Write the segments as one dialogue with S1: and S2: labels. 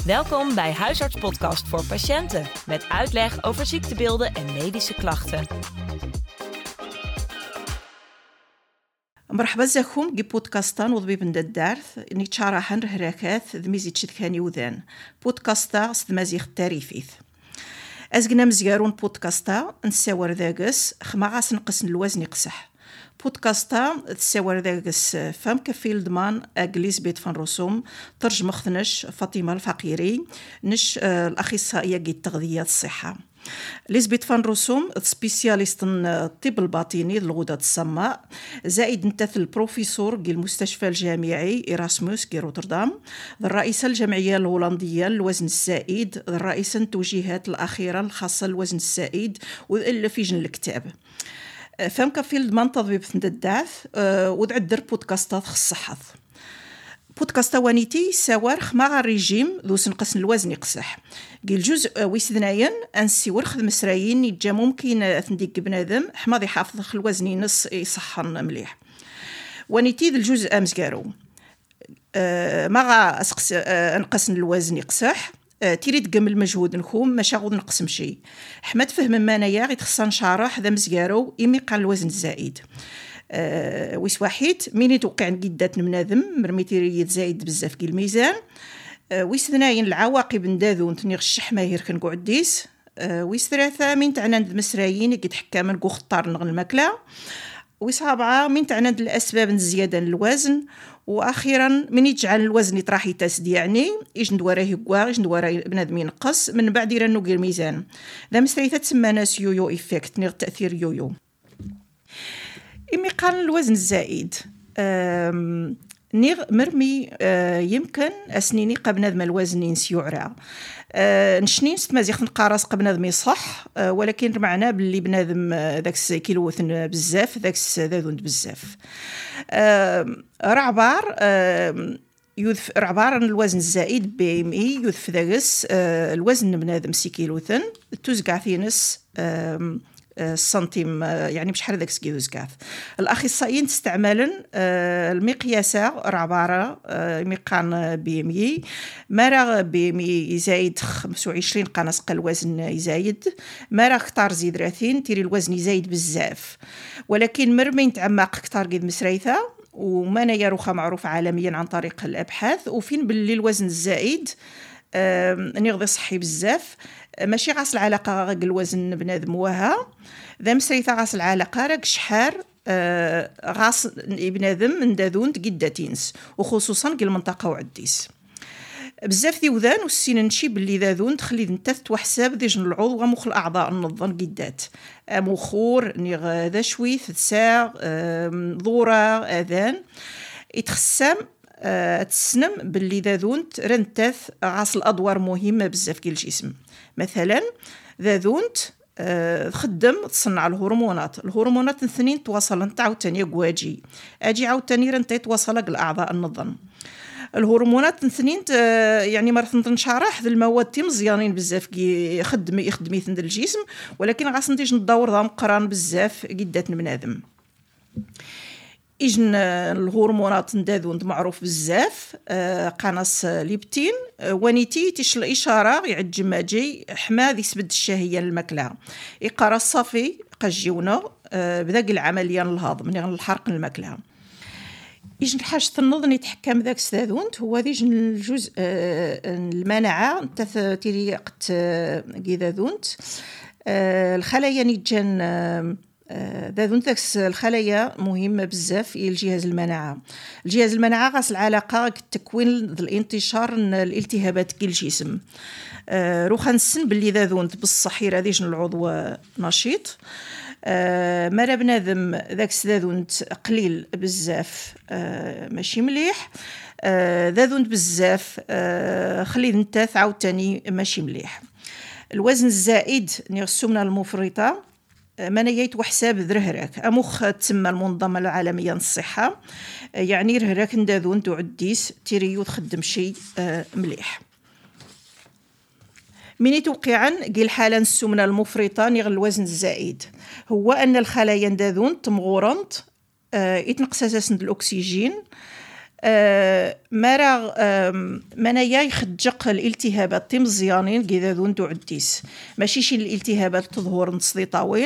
S1: Welkom bij Huisartspodcast voor patiënten met uitleg over ziektebeelden en medische klachten.
S2: مرحبا زاكم كي بودكاستان وضبيب ندارث اني تشارحن رهراكات ذميزي تشدكاني وذان بودكاستا ستمازيغ التاريفيث ازقنا مزيارون بودكاستا نساور ذاقس خماغاس نقسن الوزن يقسح بودكاستا تساور ذاقس فام كفيل دمان اجليز بيت فان رسوم ترجم خثنش فاطمة الفقيري نش الاخصائية كي التغذية الصحة ليزبيت فان روسوم سبيسياليست الطب الباطني الغدد الصماء زائد نتاث البروفيسور كي المستشفى الجامعي إيراسموس كي روتردام الرئيسة الجمعية الهولندية للوزن الزائد الرئيسة التوجيهات الأخيرة الخاصة للوزن الزائد والفيجن الكتاب فهم كفيل من تضبيب الدعث ودعدر بودكاستات خص حظ بودكاستا وانيتي سوارخ مع الريجيم ذو سنقسن الوزن يقسح قيل الجزء ويسدناين أنسي ورخذ مسرايين يتجا ممكن أثنديك بنادم حماضي حافظ الوزن ينص يصحن مليح وانيتي ذو الجزء أمزقارو مع أنقسن الوزن يقسح تريد قم المجهود نخوم ماشا غود نقسم شي حمد فهم مانايا غي تخصن شارح ذا مزقارو إمي قال الوزن الزائد ويس واحد مين يتوقع قدات منادم مرميتي يتزايد بزاف كي الميزان ويس ثناين العواقب نداذو نتنيغ الشح ماهير كنقعد ديس ويس ثلاثة مين تعناند مسرايين كي تحكى من خطار نغ الماكلة ويس رابعة مين تعناند الأسباب الزيادة للوزن واخيرا من يجعل الوزن يطرح يتسد يعني ايش ندواره يقوا ايش ندواره بنادم ينقص من بعد يرنو غير ميزان ذا مسريته تسمى ناس يويو ايفيكت نيغ تاثير يويو إمي قال الوزن الزائد نيغ مرمي يمكن أسنيني قبل نذم الوزن ينسيعرى نشنين ستمازيخ نقارس قبل نذم يصح ولكن معنا باللي بنادم ذاكس كيلوثن بزاف ذاكس ذاذون بزاف رعبار يذف رعبار الوزن الزائد بي ام اي يذف ذاكس الوزن بنادم سي كيلوثن توزقع ثينس السنتيم يعني بشحال داك سكيوز كاث الاخصائيين تستعملن المقياسه رعباره ميقان بي ام اي مرا بي ام اي يزايد 25 قناص قل الوزن يزايد مرا كثار زيد 30 تيري الوزن يزايد بزاف ولكن مرمين تعمق كثار قد مسريثه وما يروخه معروف عالميا عن طريق الابحاث وفين باللي الوزن الزائد نيغضي صحي بزاف ماشي غاس العلاقه غا الوزن بنادم وها ذا مسريثه غاس العلاقه راك شحار غاس بنادم نداذون قداتينس وخصوصا كي المنطقه وعديس بزاف ذي وذان والسين نشي باللي ذاذون تخلي نتث وحساب ديجن العضو ومخ الاعضاء النظن قدات مخور نيغ ذا شويث تساع ضوره اذان يتخسم تسنم باللي ذاذونت رنتث غاس الادوار مهمه بزاف كي الجسم مثلا ذاذونت خدم تصنع الهرمونات الاثنين تواصلن عاوتاني قواجي اجي عاوتاني رنتي تواصل الاعضاء النظام الهرمونات الاثنين يعني مرث نشرح ذا المواد مزيانين بزاف كي يخدم يثند الجسم ولكن غاس نديش ندور ذا مقران بزاف قدات بنادم إجن الهرمونات نداذون معروف بزاف قناص ليبتين ونيتي تيش الإشارة يعد جماجي حما ذي سبد الشهية الماكلة يقرا الصافي قجيونا بذاك العملية الهضم من الحرق الماكلة إجن الحاجة النظن يتحكم ذاك ستاذونت هو ذي جن الجزء المناعة تيري قت قيذاذونت الخلايا نيجان ذاذون تاكس الخلايا مهمة بزاف في الجهاز المناعة غاس العلاقة تكوين الانتشار الالتهابات كي الجسم روخا نسن باللي ذاذون بالصح يراديش العضو نشيط مرا بنادم ذاك ذاذون قليل بزاف ماشي مليح ذاذون بزاف خلي نتاث عاوتاني ماشي مليح الوزن الزائد نيغ السمنة المفرطة منايت وحساب ذرهراك أمخ تسمى المنظمة العالمية للصحة يعني رهراك نداذون تعديس تيريو تخدم شي مليح من يتوقعا قيل حالا السمنة المفرطة نيغ الوزن الزائد هو أن الخلايا نداذون تمغورنت يتنقص أساسا الأكسجين مرا منايا يخجق الالتهابات مزيانين كذا ذون تعديس ماشي شي الالتهابات تظهر نصدي طاوين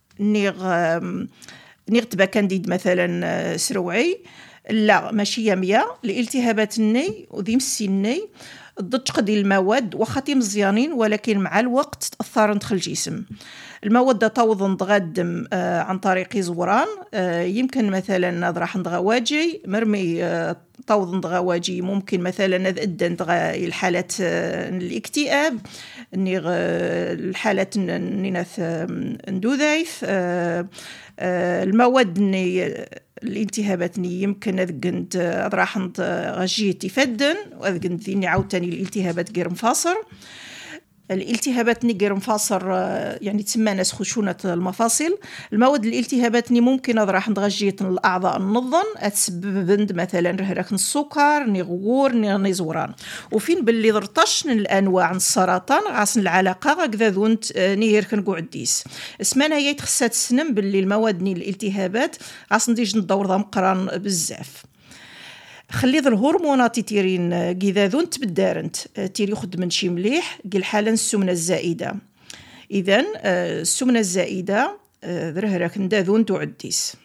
S2: نيغ تبا كانديد مثلا سروعي لا ماشي يامية الالتهابات الني وذي مسيني الضجق ديال المواد وخاتي مزيانين ولكن مع الوقت تأثر ندخل الجسم. المواد توضن غادم عن طريق زوران يمكن مثلا راح ندغواجي مرمي توضن دغواجي ممكن مثلا ادن الحالات الاكتئاب الحالات نيناث ندوذايث المواد الالتهابات يمكن اذكنت راح غجيه تفدن واذكنت ذيني عاوتاني الالتهابات غير مفاصر الالتهابات غير مفاصر يعني تسمى ناس خشونة المفاصل. المواد الالتهابات ممكن راح نغجية الأعضاء النظن تسبب مثلا رهرك السكر نغور نزوران وفين باللي ضرطش الأنواع السرطان غاس العلاقة هكذا ذونت نير كنقعديس اسمنا هي تخسات السنم باللي المواد الالتهابات غاس نديج ندور ذا مقران بزاف. خلي ذا الهرمونات تيرين كذا تبدارنت تيري يخد من شي مليح قل حالا السمنة الزائدة. إذن السمنة الزائدة ذرهرك نداذون تعديس.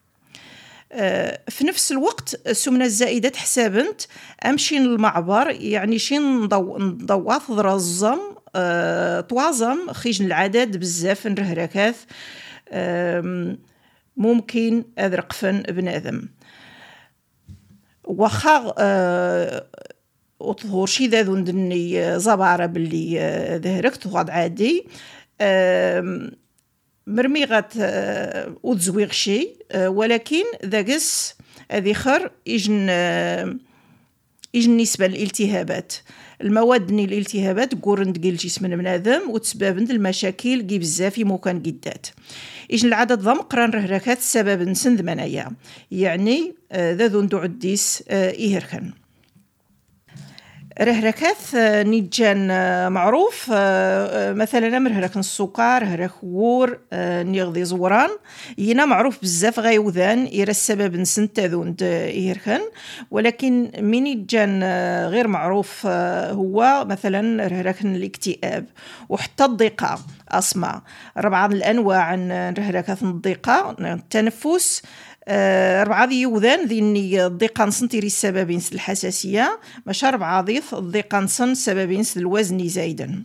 S2: في نفس الوقت السمنة الزائدة تحسابنت أمشي المعبر يعني شي نضواث ضرزم طوازم خيج العدد بزاف نرهركاث ممكن أذرقفن بنادم وخا وتظهر شي ذا ذندني زبارة باللي ذهرك تغاد عادي مرميغات وتزويغ شي ولكن ذاقس ذيخر يجن نسبة للالتهابات المواد الالتهابات قورن تقيل جسم البنادم وتسبب المشاكل كي بزاف مكان قدات إجن العدد ضم قران رهركات سبب نسند منايا يعني ذا ذو ندعديس إيهركن رهركات نيجان معروف مثلا مرهرك السكر هرك وور نيغذي زوران ينا معروف بزاف غيوذان إيرا السبب نسنت ذوند إيهركن ولكن من يجان غير معروف هو مثلا رهرك الاكتئاب وحتى الضيقة أسمع 4 الأنواع رهركات الضيقة التنفس 4 يوذان ذيني الضيقة نسنتيري السببين الحساسية مش 4 ضيف الضيقة نسن سببين الوزن زايدا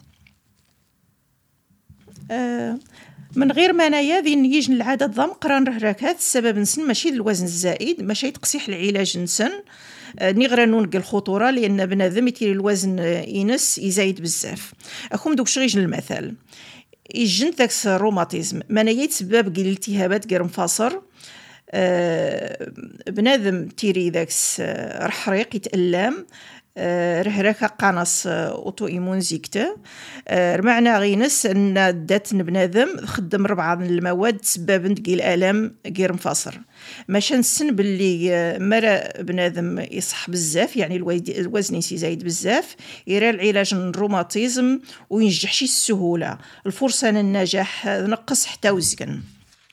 S2: من غير منايا ذين يجن العدد ضم قران رهركات السبب نسن ماشي الوزن الزائد ماشي تقصيح العلاج نسن نغرى نونق الخطورة لأن بنادم يتيري الوزن ينس يزايد بزاف أخوم دوك شغيجن المثال يجن ذاك الروماتيزم منايا يتسبب قيل الالتهابات غير مفاصر بنادم تيري ذاكس رحريق يتألم رهركا قانص اوتو ايمون زيكتا معنى غينس ان دات بنادم خدم 4 المواد تسبب تقيل الام غير مفاصر ماشي نسن باللي مرا بنادم يصح بزاف يعني الوزن يزايد بزاف يرى العلاج الروماتيزم وينجح شي السهوله الفرصه النجاح نقص حتى وزن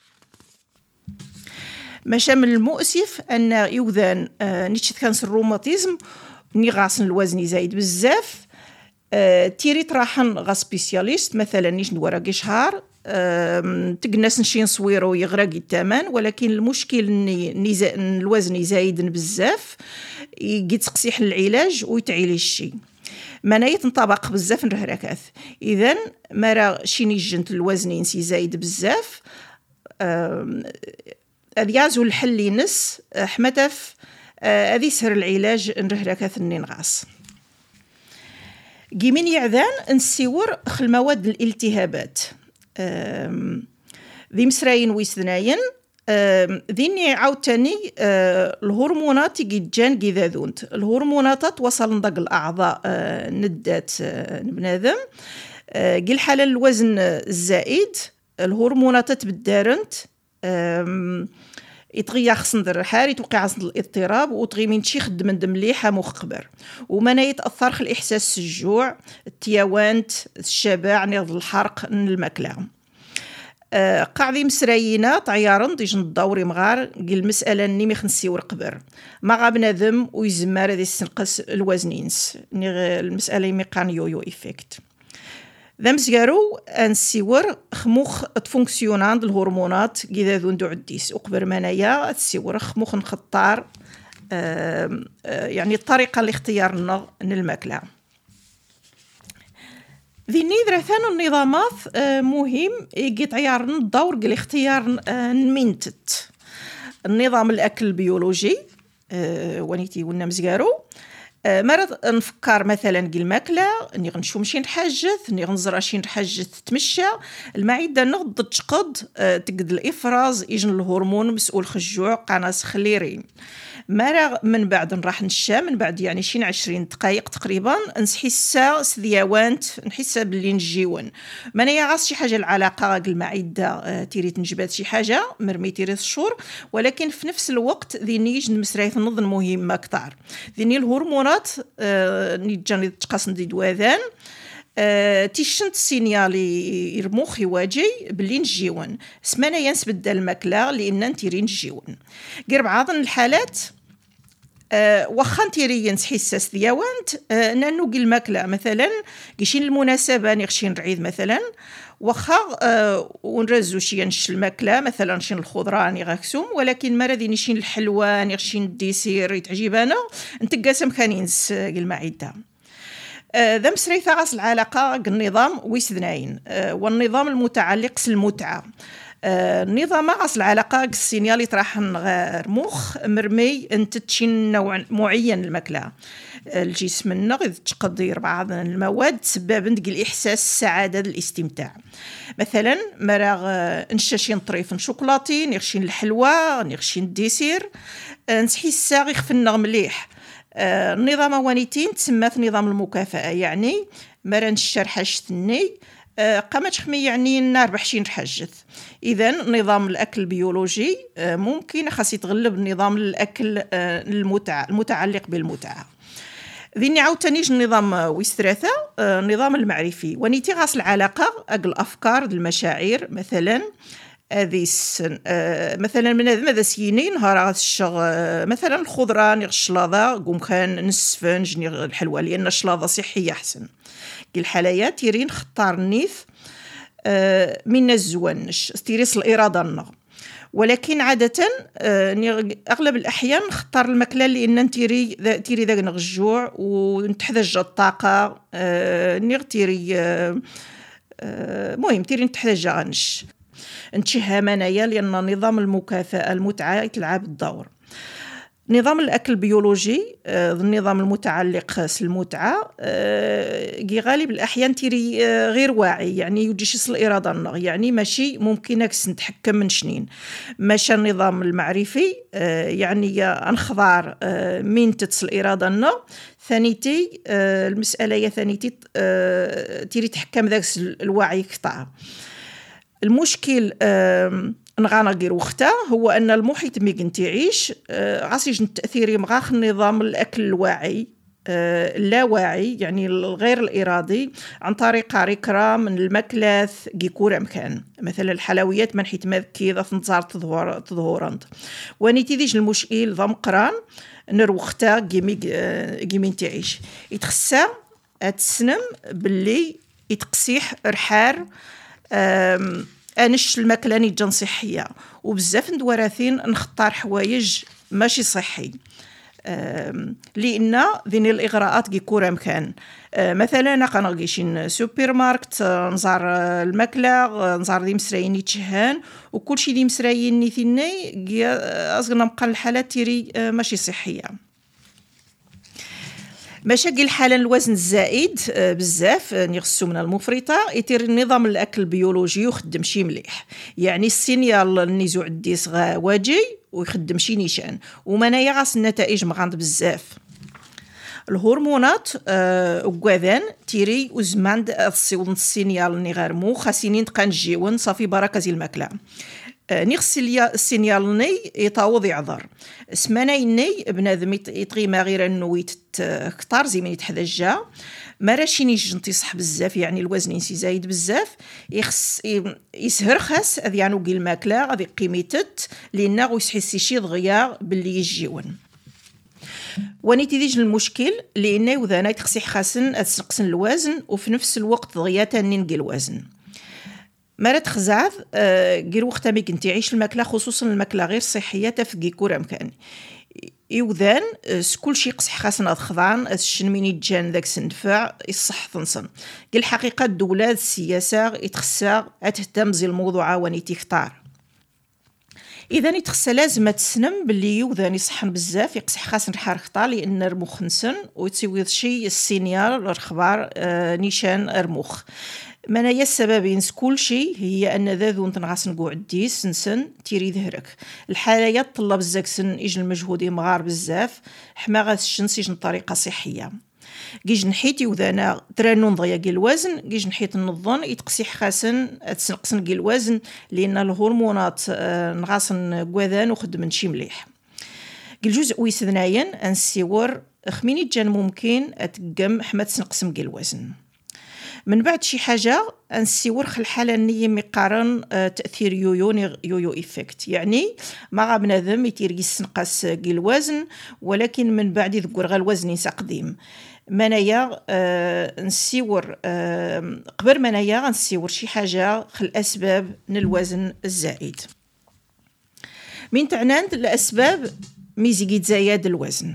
S2: ماشا من المؤسف ان يوذان نيتش كانس الروماتيزم نيغاس الوزن يزايد بزاف تيري تراحن غا سبيسياليست مثلا نيش نوراقي شهر تقناس نشين صويرو يغرقي الثمن ولكن المشكل ان الوزن يزايد بزاف يجي تقصيح العلاج ويتعيلي الشي مانا يتنطبق بزاف نرهركاث اذن مرا شي نيجنت الوزن ينسي زايد بزاف أذيازو الحل ينس حمتف أذي سهر العلاج نرهركاث النغاس جيمين يعذان نسيور خل مواد الالتهابات ذي مسراين ويسذناين ذيني عاوتاني الهرمونات يجان كذاذونت الهرمونات توصل ندق الأعضاء ندات بنادم قل حال الوزن الزائد الهرمونات تبدارنت يتغيا خصندر حاري توقع عصن الاضطراب وتغي من شي خدم ندم مليحه مخبر ومانا يتاثر خل الاحساس الجوع التيوانت الشبع نض الحرق الماكله قاعدي مسراينا طيارن ديج ندوري مغار قل المسألة اني ميخنسي ورقبر ما غا بنادم ويزمار هذه السنقس الوزنينس المسألة يميقان يويو إفكت ذا مسقارو انسيور خموخ تفونكسيونان الهرمونات كذا ذو ندو عديس وقبر منايا تسيور خموخ نخطار يعني الطريقة اللي اختيارنا الماكلة ذي نيدرا ثانو النظامات مهم يتعيارن الدور قل اختيار نمينتت النظام الأكل البيولوجي ونيتي ونا مزقارو مرض نفكر مثلا قل ماكلة اني غنشوم شي نحجث اني غنزرع شي نحجث تمشى المعدة نغض تشقد تقد الافراز يجن الهرمون مسؤول خجوع قناص خليرين مرة من بعد نراح نشا من بعد يعني شي 20 دقائق تقريبا نحسها سدياوانت نحسها باللي نجيون مانيا غاس شي حاجه العلاقه المعده تيري تنجبات شي حاجه مرمي تيري الشور ولكن في نفس الوقت ذينيج نمسرايث نظن مهمه كثار ذيني الهرمونات نيجاني تقاس ندي دوذان تيشنت سينيالي يرموخ يواجي باللي نجيون سمانا ينسبد الماكله لان نتيري نجيون غير بعض الحالات واخا نتيري نحسس دياوانت نانو قل الماكله مثلا كيشين المناسبه نغشين العيد مثلا واخا ونرزو شي نش الماكله مثلا شي الخضره ني غاكسوم ولكن ما رادي نشين الحلوى نغشين الديسير يتعجبانا نتقاسم خانينس قل المعده ذا مسريثا غاس العلاقة النظام ويسذناين والنظام المتعلق بالمتعة النظام غاس العلاقة السينيالي طراح غير مخ مرمي انت تشين نوع معين الماكلة الجسم النغذ تقدير بعض المواد سبب ندق الإحساس السعادة الاستمتاع مثلا مراغ نشاشين طريف شوكولاتي نغشين الحلوى نغشين الديسير نحس يخفن مليح النظام وانيتين تسمات نظام المكافأة يعني مرن الشرحة شتني قامت خمي يعني النار بحشين رحجث إذن نظام الأكل البيولوجي ممكن خاص يتغلب نظام الأكل المتعلق بالمتعة ذيني عاوتانيش النظام ويستراثة النظام المعرفي ونيتي غاس العلاقة أقل أفكار المشاعر مثلا مثلا من هذا سينين نهار مثلا الخضره نغ الشلاضه قوم كان نسفنج نغ الحلوى لان الشلاضه صحيه احسن كي الحاليات تيرين نختار النيف من الزوانش تيريس الاراده النغ ولكن عاده اغلب الاحيان نختار الماكله لان تيري ذاك نغ الجوع ونتحتاج الطاقه نغ تيري مهم تيري نتحتاج غنش نتشهى منايا لأن نظام المكافأة المتعة يتلعب الدور نظام الأكل البيولوجي النظام المتعلق بالمتعة غالب الأحيان تيري غير واعي يعني يجيش الإرادة يعني ماشي ممكنك نتحكم من شنين ماشي النظام المعرفي يعني انخضار من تتصل الإرادة ثانيتي المسألة هي ثانيتي تيري تحكم ذاك الوعي كتار المشكل نغانا غير وقتها هو ان المحيط مي كنت يعيش غاسيج التاثير مغاخ نظام الاكل الواعي اللاواعي يعني الغير الارادي عن طريق ركرة من الماكلات كيكور مكان مثلا الحلويات من حيت ما كي تنظر تظهرند ونيتي ديج المشكل ضم قران نر وقتها كيمين تعيش يتخسى تسنم باللي يتقسيح رحار انش الماكله نيجان صحيه وبزاف ندوراثين نختار حوايج ماشي صحي لان ذين الاغراءات كيكور مكان مثلا قناغيشين سوبر ماركت نزار الماكله نزار دي مسرايين يتشهان وكل شيء دي مسرايين نيثيني اصغنا بقى الحالات تيري ماشي صحيه مشاكل الحالة الوزن الزائد بزاف نغسو من المفرطة يتير نظام الأكل البيولوجي يخدم شي مليح يعني السينيال النزوع الديس واجي ويخدم شي نيشان ومانا يغاس النتائج مغاند بزاف الهرمونات وقاذان تيري وزمان الصيون السينيال نغارمو خاسينين تقان جيون صافي بركة زي الماكلة نغسل السينيال ني يطاوض يعذر سمانا يني بنادم يطغي ما غير انه يتكتار زي من يتحدجا ما راشي نيجن تصح بزاف، يعني الوزن ينسي زايد بزاف يخص يسهر خاص اذيانو قيل الماكله غادي قيميتت لان غيسحسي شي دغيا باللي يجيون. ونيتي ديج المشكل لان وذانا تخصي حسن تنقصن الوزن وفي نفس الوقت دغيا تاني نقي الوزن. مرات خزعث غير وقت ما كنتي عيش الماكله خصوصا الماكله غير صحيه تفقي كورا مكان يوذان كل شيء قصح خاصنا خضعان الشنميني جان ذاك سندفع يصح ثنصن. قال الحقيقه الدوله السياسه يتخسى تهتم زي الموضوع واني تختار. اذا يتخسى لازم تسنم باللي يوذان يصحن بزاف يقصح خاصن الحار خطا لان رموخ نسن ويتسوي شي السينيال الخبار نيشان رموخ. منايا السببين كل شيء هي ان ذاذو تنغاس نقعد ديس نسن تيري ظهرك الحالة طلب الزاكسن يجي المجهود مغار بزاف حما غاسشن يجن طريقه صحيه. كيج نحيت يوذانا ترانون ضيق الوزن كيج نحيت النظن يتقسيح خاسن تسنقسن كي الوزن لان الهرمونات نغاسن قواذان وخدمن شي مليح. كي الجزء ويسذناين انسيور خميني جان ممكن اتقم حما تسنقسم كي الوزن. من بعد شي حاجه نسيور خل الحاله النيه مقارن تاثير يويو ايفكت، يعني ما بنادم يتير يسنقص كي الوزن ولكن من بعد يذكر غير الوزن يسقديم. منايا نسيور قبل منايا نسيور شي حاجه خل الاسباب من الوزن الزائد. من تعناند الاسباب ميزيقيت زايد الوزن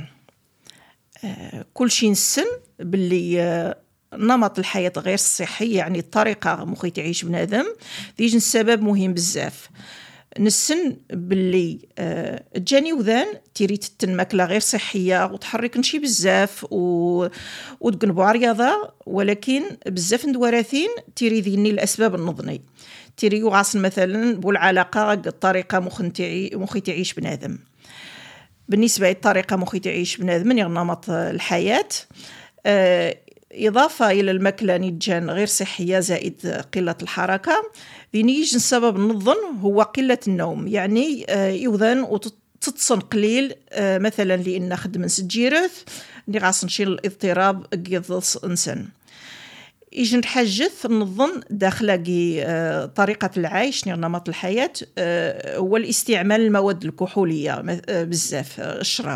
S2: كل شي نسن باللي نمط الحياة غير الصحي، يعني الطريقة مخي تعيش بنادم ديج السبب مهم بزاف. نسن باللي جاني وذان تيريت الماكلة غير صحية وتحرك نشي بزاف وتقنبوا رياضة، ولكن بزاف ندوراثين تيري ذيني الأسباب النظني تيري يغاصن مثلا بالعلاقة الطريقة مخي تعيش بنادم. بالنسبة للطريقة مخي تعيش بنادم نمط الحياة إضافة إلى الماكلة نيجان غير صحية زائد قلة الحركة ذينيج السبب نظن هو قلة النوم، يعني يوذن وتتصن قليل مثلا لأن خدم سجيرث نغاس نشيل الاضطراب قيض إنسان. يجي نحجث نظن داخل طريقة العيش نمط الحياة هو الاستعمال المواد الكحولية بزاف الشراب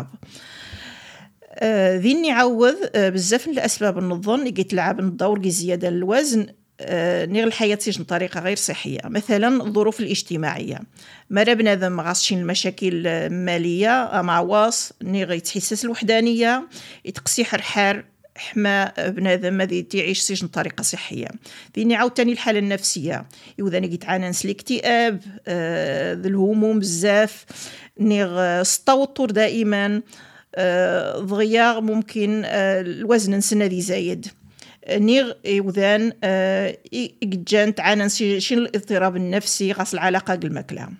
S2: ذيني عوض بزاف من الأسباب النظن اللي تلعب الدور زيادة الوزن نير الحياة تيجن طريقة غير صحية. مثلا الظروف الاجتماعية مرة بنادم غاسشين المشاكل مالية مع واص نير يتحسس الوحدانية يتقسي حرحار حما بنادم ماذي تعيش سجن طريقة صحية. ذيني عاود تاني الحالة النفسية يوذاني يتعانى الاكتئاب ذي الهموم بزاف نير التوتر دائما ضغيار ممكن الوزن نسنا ذي زايد نيغ يوذان إجان تعانى شين الاضطراب النفسي غاس العلاقة بالماكلة.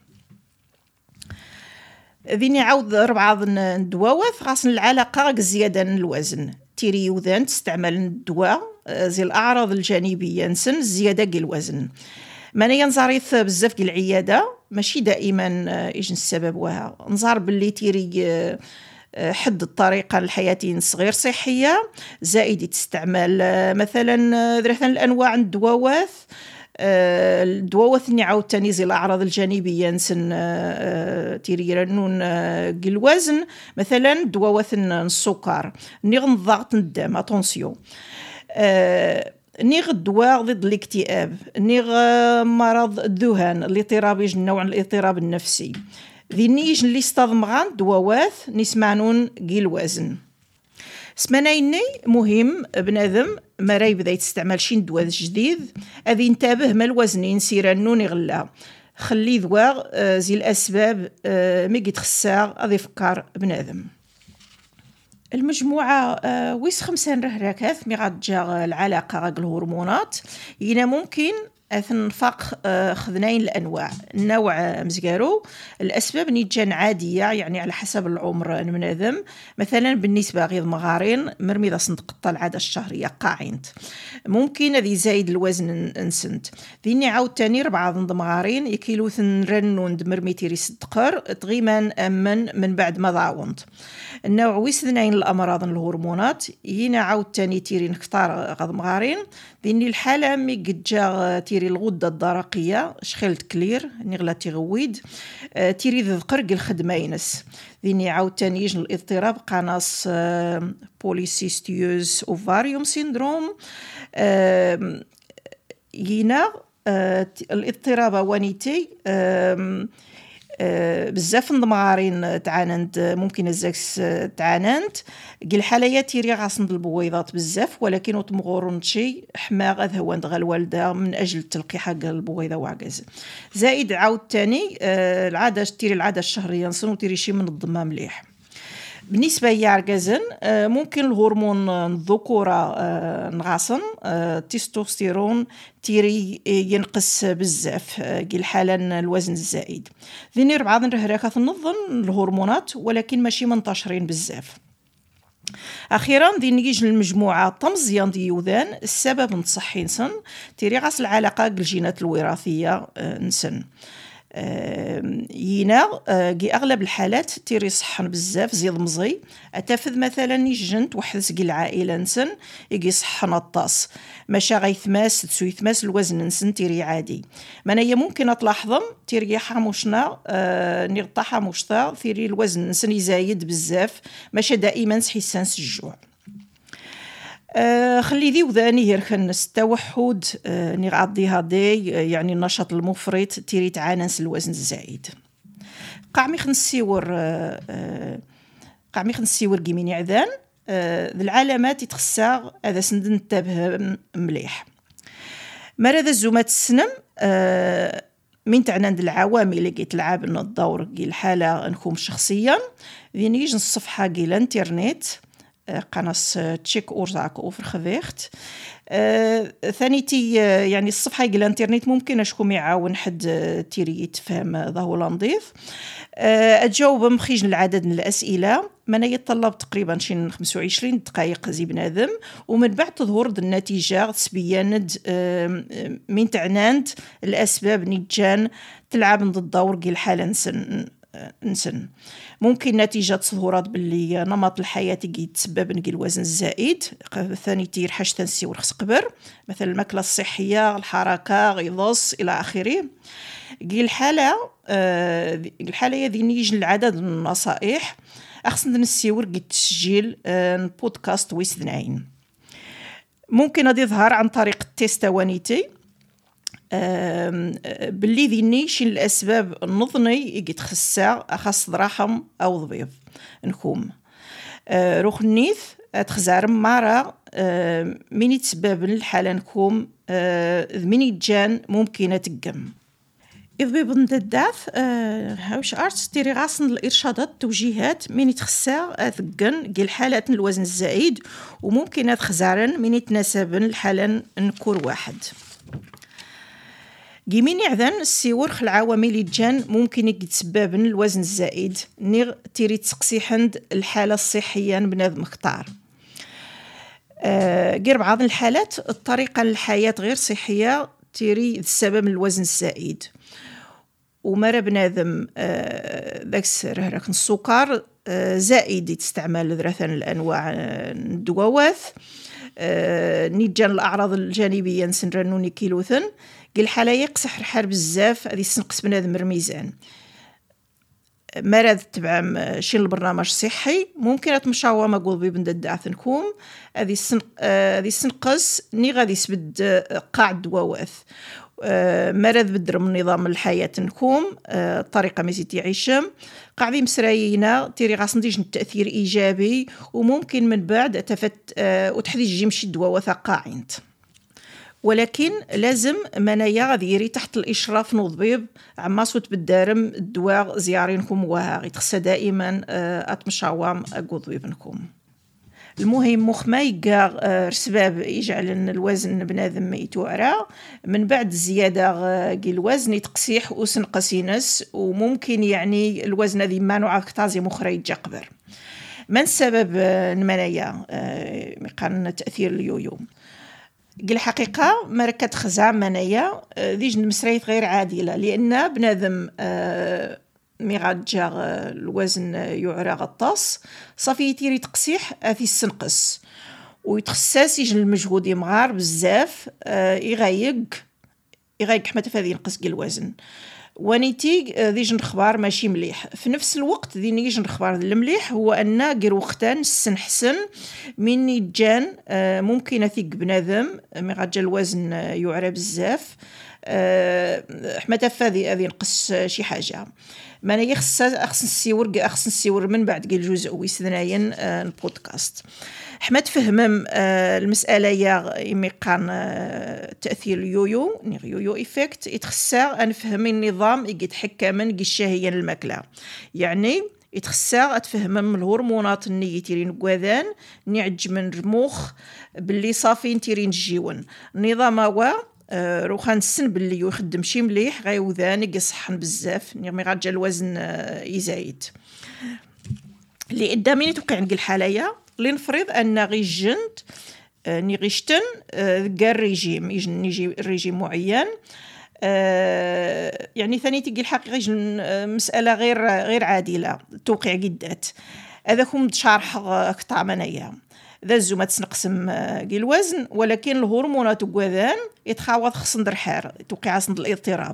S2: ذيني عاود ربعة الدواوات غاس العلاقة زيادة الوزن تيري يوذان تستعمل الدواء زي الأعراض الجانبية نسن زيادة الوزن. مانا ينزاريث بزاف ديال العيادة ماشي دائما يجن السبب وها نزار باللي تيري حد الطريقة الحياتين صغير صحية زائد تستعمل مثلا ذرثا الأنواع الدواوات الدواوات اللي عاود تاني زي الأعراض الجانبية نسن تيريرنون الوزن مثلا دواوات السكر نيغ الضغط الدم اتونسيون نيغ الدواء ضد الاكتئاب نيغ مرض الذهان الاضطراب النوع الاضطراب النفسي ذي نيج اللي استضمغان دواوات نسمعنون قيل الوزن. سمانايني مهم بنادم ما راي بدا يستعمل شي دواء جديد اذي ينتبه ما الوزن ينسيرنون يغلا خلي دواء زي الاسباب مي يتخسر اذي يفكر بنادم. المجموعة ويس 5 رهراكات مي غاد جا العلاقة غاق الهرمونات ينا ممكن أثنفق خذنين الأنواع النوع مزقارو الأسباب نيجان عادية يعني على حسب العمر المنادم مثلا بالنسبة غير مغارين مرمي ذا صندقطة العادة الشهرية قاعينت ممكن هذه زايد الوزن انسنت ذيني عاود تاني 4 مغارين يكيلوثن رنون دمرمي تيري صدقر تغيمان أمن من بعد ما ضاونت النوع ويسذنين الأمراض الهرمونات ينا عاود تاني تيري نختار غض مغارين ذيني الحالة مي قد جا تيري الغدة الدرقية شخلت كلير نغلا تيغويد تيري ذقرق الخدمة ينس ذيني عاود تاني يجن الاضطراب قناص بوليسيستيوز اوفاريوم سيندروم ينا الاضطراب وانيتي بزاف نضمارين تعاننت ممكن الزاكس تعاننت قل حاليا تيري غاصند البويضات بزاف ولكن وتمغورون شي حماغ هذا هو عند الوالده من اجل التلقي حق البويضه وعكاز زائد عاود تاني العاده تيري العاده الشهريه نصنو تيري شي من الضمام مليح بالنسبة يعرقزن ممكن الهرمون الذكورة نغاصن تستوستيرون تيري ينقص بزاف قيل حالا الوزن الزائد ذيني 4 نرهراكة تنظن الهرمونات ولكن ماشي منتشرين بزاف أخيرا ذي يجي المجموعة طمزيان ديوذان السبب نتصحي نسن تيري غاص العلاقة بالجينات الوراثية نسن ينا جي أغلب الحالات تيري صحن بزاف زي ضمزي أتفذ مثلا يجنت وحد سقي العائلة نسن يجي صحن الطاس ماشا غيثماس تسويثماس الوزن نسن تيري عادي منايا ممكن أتلاحظم تيري حاموشنا نغطى حاموشتا تيري الوزن نسن يزايد بزاف ماشا دائما سحيسانس الجوع خلي ذي وذاني هيرخن التوحد نغعضي هادي يعني النشاط المفرط تيري تعاننس الوزن الزايد قاعمي خنسيور قيمين عذان ذي العلامات يتخساغ هذا سندن نتابه مليح مرة ذا الزومات السنم من تعنان العوامل اللي تلعب الدور قي الحالة نكون شخصيا ذي نيجي الصفحة قي الانترنت قناص تشيك أورزاك أوفر خذيخت ثانيتي يعني الصفحة قل الانترنت ممكن أشكم يعاون حد تيري يتفهم ذا هو نضيف أتجاوب مخيج العدد من الأسئلة من يتطلب تقريبا شين 25 دقائق زي بنادم ومن بعد تظهر النتيجة تبيند من تعنانت الأسباب نيجان تلعب ضد الدور قل حالا نسن ممكن نتيجة تظهرات باللي نمط الحياة يتسبب نقل الوزن الزائد ثاني تير حاجة تنسي ورخص قبر مثل الماكلة الصحية الحركة غيظص إلى آخره الحالة يذي نيجي العدد من النصائح أخصنا نسيور قد تسجيل بودكاست ويسذنعين ممكن هذا يظهر عن طريق التستوانيتي باللي ذيني شين الأسباب النظني يجي خسا أخص ضراحم أو ضبيض نكوم روح النيث تخزارم مارا من يتسبب الحالة نكوم من يتجان ممكن تقم إذا بند الدعث هاوش أرتس تيري غاصن الإرشادات التوجيهات من يتخسا ثقن قيل حالات الوزن الزائد وممكن تخزارن من يتناسب الحالة نكور واحد جيمين يعذن السيور العوامل يتجان ممكن يتسبب الوزن الزائد نيغ تيري تسقسي حند الحالة الصحية بنادم مختار غير بعض الحالات الطريقة للحياة غير صحية تيري السبب الوزن الزائد ومرا بنادم ذاك رهرك السكر زائد تستعمل ذرثان الأنواع الدواوات نيجان الأعراض الجانبية نسنرنوني كيلوثن قل حالا يقصح الحار بزاف هذه سنقص بنادم الميزان مرض تبع شين البرنامج الصحي ممكن تمشاوى ما قول بند الدعث نكوم هذه سنقص ني غادي يسبد قاع الدواوات مرض بدر من نظام الحياة نكوم الطريقة مزيد يعيشم قاعدين مسرايينا تيري غاصن ديج التأثير إيجابي وممكن من بعد وتحديج جيمشي الدواوات قاعينت ولكن لازم منايا غادي يري تحت الإشراف نضبيب عما صوت بالدارم الدواء زيارينكم وها غيتخسى دائما أتمشاوام أقوض بيبنكم المهم مخما يقا سباب يجعل الوزن بنادم يتوعرى من بعد زيادة الوزن يتقسيح وسنقسينس وممكن يعني الوزن ذي ما نوع كتازي مخرى يتجقبر. من سبب المنايا مقارنة تأثير اليويو الحقيقة مركة خزع منايا ذي جن مسريت غير عادلة لأن بنادم ميغادجا الوزن يعرى غطاس صافي يتيري تقسيح في السنقس ويتخساس يجن المجهود يمغار بزاف يغيق حمد فهذه ينقص الوزن ونيتي ذي جن خبار ماشي مليح. في نفس الوقت ذي نيجن خبار المليح هو أن قر وقتان السنحسن من يجان ممكن أثيق بنادم ميغادجا الوزن يعرى بزاف حمد فهذه ينقص شي حاجة ما أنا أخصن السيور من بعد قل جزء ويسذناين البودكاست حمد فهمم المسألة يا إميقان تأثير اليويو إفكت يتخسر أن فهم النظام يتحكم من الشهية الماكلة يعني يتخسر أتفهم الهرمونات اللي تيرين قوذان نعج من المخ باللي صافي تيرين الجيون النظام هو روخان السن باللي يخدم شي مليح غيوذان يصحن بزاف نيغمي غاجا الوزن يزايد اللي قدامي توقع عند الحالية لنفرض أن غيجنت نيغيشتن كاع الريجيم يجي الريجيم معين يعني ثاني تيجي الحقيقة مسألة غير عادلة توقع قدات هذا كم شارح قطع منايا ذا الزومة تنقسم الوزن ولكن الهرمونات وقوذان يتخاوض خصن درحار توقع صند الاضطراب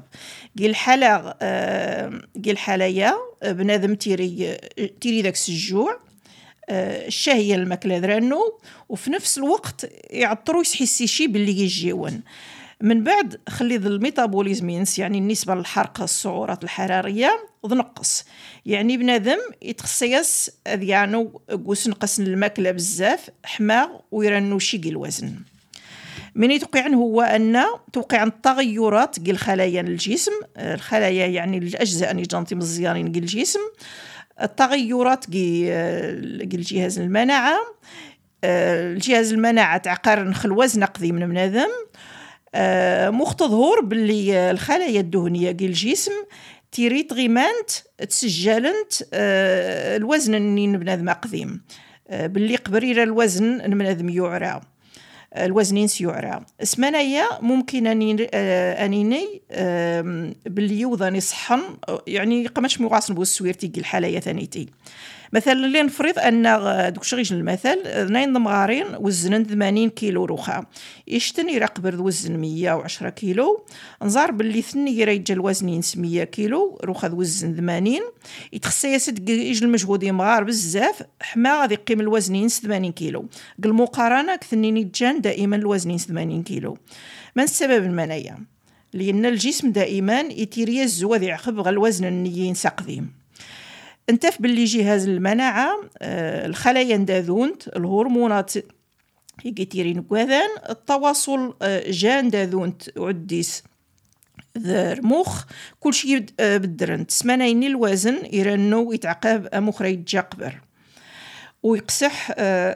S2: الحالة بنادم تيري ذاك الجوع الشهية الماكلة درانو وفي نفس الوقت يعطرو يحسي شي باللي يجيون من بعد خلي ذا الميتابوليزم يعني النسبة للحرق السعرات الحرارية ونقص يعني بنادم يتخصيص يعني قوس نقص الماكلة بزاف حماغ ويرنو شي الوزن من يتوقع هو أن توقع التغيرات قل خلايا الجسم الخلايا يعني الأجزاء نجانتي مزيانين قل الجسم التغيرات قل جهاز المناعة الجهاز المناعة تعقر نخل وزن قديم من بنادم مختظهور باللي الخلايا الدهنية قل الجسم تيريت غيمانت تسجلنت الوزن اللي بنادم قديم باللي قبرير الوزن بنادم يعرى الوزنين سيعرى اسمنايا ممكن أنيني باللي يوضن يصحن يعني قماش مواصل بوسويرتي الحالية ثانيتي مثلا اللي نفرض أن دوك شغيج المثل اثنين ضمغارين وزنن 80 كيلو روخا يشتن يراقبر وزن 110 كيلو نزار باللي ثني يريج الوزنين 100 كيلو روخا وزن 80 يتخصى يسد يج المجهود يمغار بزاف حما غادي يقيم الوزنين 80 كيلو المقارنة كثنين جان دائما الوزنين 80 كيلو من السبب المنايا لأن الجسم دائما يتيري الزواد يعقب غا الوزن النيين سقديم انتف باللي جهاز المناعة الخلايا نداذونت الهرمونات يكتيرين قوذان التواصل جان داذونت عديس ذر مخ كل شيء بالدرنت سمانين الوزن يرنو يتعقب مخرى يتجاقبر ويقسح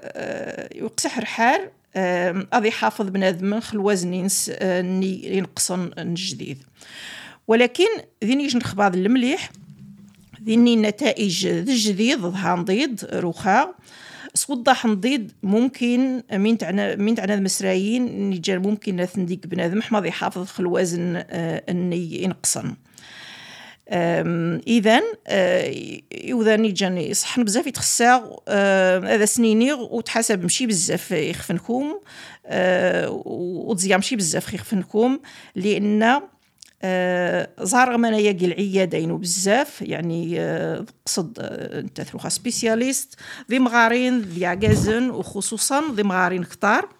S2: الحال أذي حافظ بنادم خل الوزن ينقصن جديد ولكن ذي يجن خباض المليح ذيني نتائج الجديد ظهر نضيد روخا سوضح نضيد ممكن من تعنى المسرايين نجار ممكن نثنديك بنادم حماض يحافظ في الوزن اني ينقصن اذا نيجاني صحن بزاف يتخسر هذا سنيني وتحسب مشي بزاف يخفنكم وتزيا مشي بزاف يخفنكم لان ظهر منايا العيادين بزاف يعني قصد انت تروح سبيسياليست ذي مغارين ذي عجازن وخصوصا ذي مغارين كتار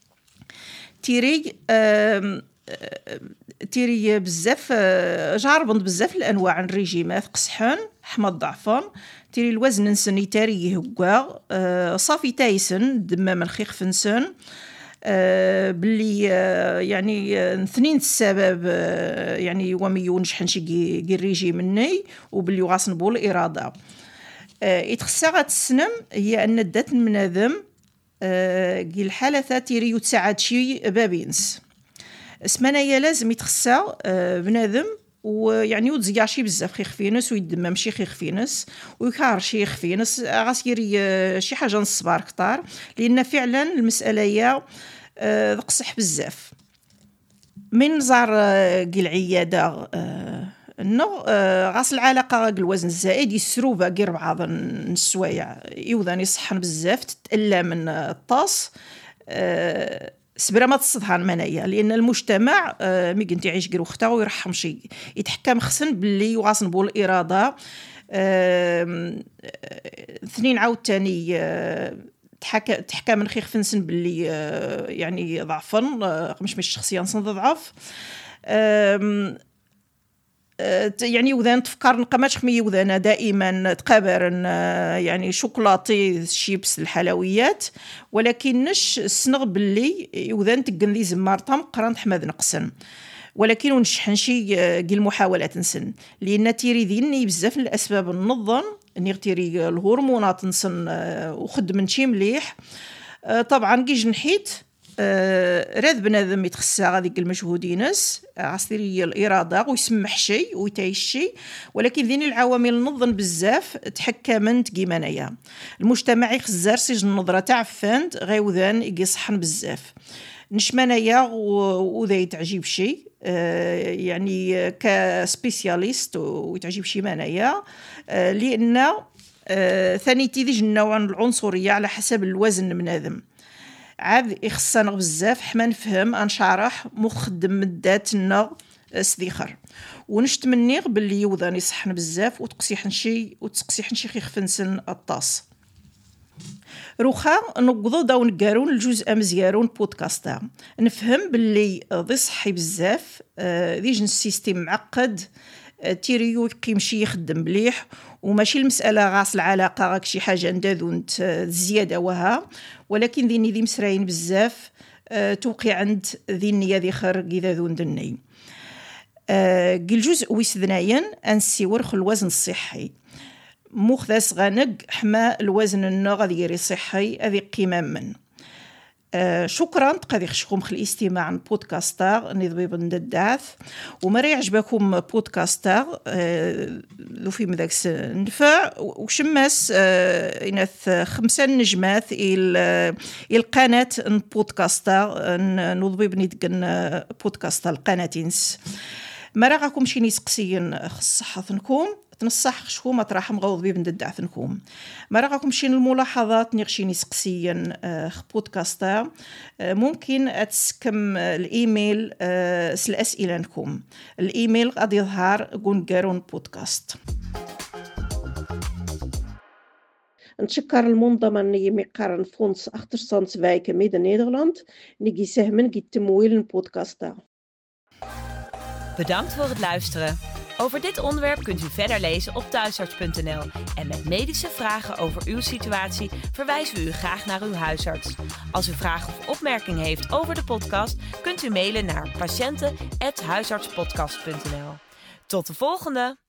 S2: تيري بزاف جاربن بزاف الانواع الريجيمات قصحان حمض ضعفان تيري الوزن نسني تاريه هو صافي تايسن دما من خيخ فنسن باللي يعني اثنين السبب يعني وميون شحن شي الريجيم مني وباللي غاصن بول الإرادة يتخسرت السنم هي أن دات المنادم كي الحالة تيري يتساعد شي بابينس سمانيا لازم يتخسى بنادم ويعني وتزيع شي بزاف خي خفينس ويدمم شي خي خفينس ويكار شي خفينس غاسيري شي حاجه نصبار كتار لان فعلا المساله هي قصح بزاف من زار كي العياده انه غاس العلاقه الوزن الزائد يسرو باقي 4 السوايع يوضان يصحن بزاف تتألى من الطاس سبرا ما تصدهان منايا لان المجتمع مي كنتي عايش كير وختا ويرحم شي يتحكم خصن باللي وغاصن بول الاراده اثنين عاوتاني تحكى من خيخ فنسن باللي يعني ضعفا مش الشخصيه نصن ضعف يعني وذان تفكر نقماش خمي وذانا دائما تقابر يعني شوكولاتي شيبس الحلويات ولكن نش السنغ باللي وذان تقن ذي زمارتم قران حماد نقسن ولكن ونشحن شي قي المحاولات نسن لان تيري ذيني بزاف من الاسباب النظن اني تيري الهرمونات نسن وخد من شي مليح طبعا كي جنحيت راد بنادم يتخسى هذيك المجهودينس عصيري الإرادة ويسمح شيء ويتعيش شيء ولكن ذين العوامل نظن بزاف تحكمت كيمانايا المجتمع يخزر سجن النظرة تاع فاند غيوذان يصحن بزاف نشمانايا وذا يتعجب شيء يعني كسبيسياليست ويتعجب شي مانايا لأن ثاني تيديج النوع العنصرية على حسب الوزن من آدم عاد يخصنا بزاف حما نفهم انشرح مخدم مداتنا سديخر ونشتمني باللي يوضان يصحن بزاف وتقصيحن شي خي خفنسن الطاس روخا نقضو داو نقارون الجزء مزيارون بودكاستا نفهم باللي ضي صحي بزاف ذي جنس سيستيم معقد تيريو يقيم شي يخدم مليح وماشي المسألة غاص العلاقة غاك شي حاجة نداذونت زيادة وها ولكن ذي مسراين بزاف توقي عند ذي النية ذي خرق إذا ذون دني قل جزء ويسذناين أنسيورخ الوزن الصحي مخذس غانق حما الوزن النغ ذي صحي أذي قيمة من شكرا تقدي خشكم خل الاستماع عن بودكاستر نضبي بندداث ومرا يعجبكم بودكاستر ذو في مذاك نفع وشماس إناث 5 نجمات القناة بودكاستر نضبي بندقن بودكاستر القناتينس مرا غاكم شي نسقسين خصحتنكم تنصح شكون ما تراح مغوض بي بندعثنكم ما راكم شي الملاحظات نغشي نسقسيا بودكاستا ممكن اتسكم الايميل الاسئله لكم الايميل غادي يظهر قنقارون بودكاست نتشكر المنظمة اللي مقارن فونس أخترسانس فايك ميد نيدرلاند نيجي سهمن جي تمويل بودكاستا.
S1: Bedankt voor het luisteren. Over dit onderwerp kunt u verder lezen op thuisarts.nl. En met medische vragen over uw situatie verwijzen we u graag naar uw huisarts. Als u vragen of opmerkingen heeft over de podcast, kunt u mailen naar patiënten@huisartspodcast.nl. Tot de volgende!